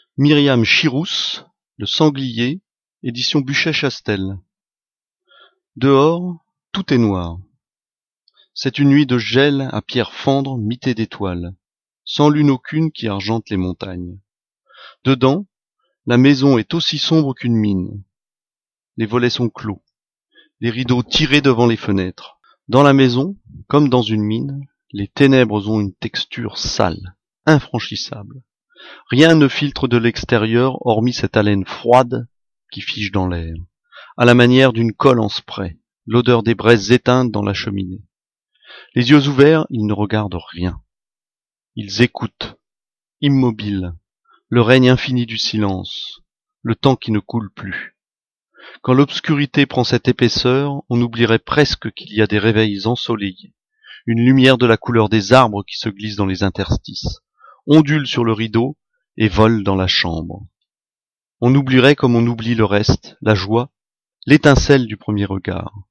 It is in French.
Myriam Chirousse, Le Sanglier, édition Buchet-Chastel. Dehors, tout est noir. C'est une nuit de gel à pierres fendre mitées d'étoiles, sans lune aucune qui argente les montagnes. Dedans, la maison est aussi sombre qu'une mine. Les volets sont clos, les rideaux tirés devant les fenêtres. Dans la maison, comme dans une mine, les ténèbres ont une texture sale, infranchissable. Rien ne filtre de l'extérieur hormis cette haleine froide qui fige dans l'air, à la manière d'une colle en spray, l'odeur des braises éteintes dans la cheminée. Les yeux ouverts, ils ne regardent rien. Ils écoutent, immobiles, le règne infini du silence, le temps qui ne coule plus. Quand l'obscurité prend cette épaisseur, on oublierait presque qu'il y a des réveils ensoleillés, une lumière de la couleur des arbres qui se glisse dans les interstices, ondule sur le rideau et vole dans la chambre. On oublierait comme on oublie le reste, la joie, l'étincelle du premier regard.